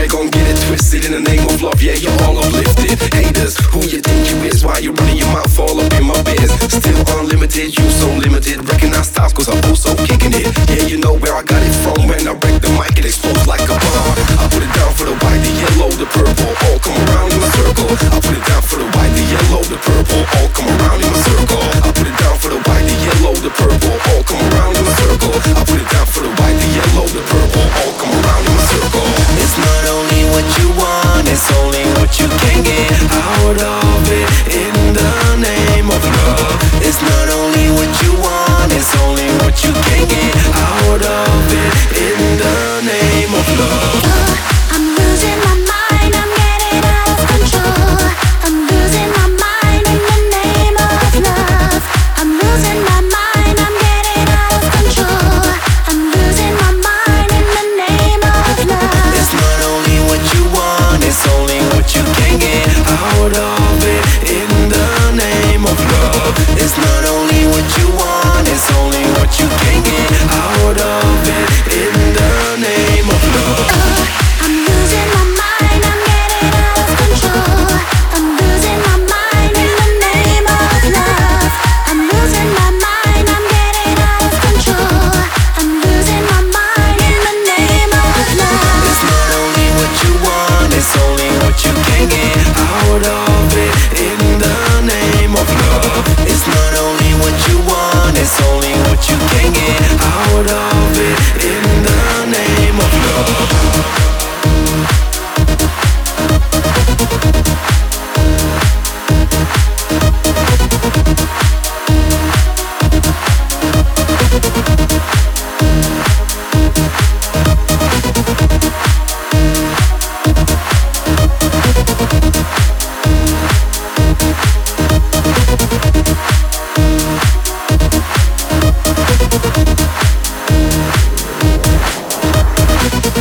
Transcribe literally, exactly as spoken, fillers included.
Nobody gon' get it twisted. In the name of love, yeah, you're all uplifted. Haters, who you think you is? Why you running your mouth all up in my biz? Still unlimited, you so limited. Recognize styles cause I'm also kicking it. Yeah, you know where I got it from. When I break the mic, it explodes like a bomb. I put it down for the white, the yellow, the purple. All come around in a circle. I put it down for the white, the yellow, the purple. All come around in a circle. I put it down for the white, the yellow, the purple. All come around in a circle. I put it down for the white, the yellow, the purple. All come around in a circle. It's not only what you want, it's only what you can get out of it. In the name of love. It's not only what you want, it's only what you can get out of it. In the name of love.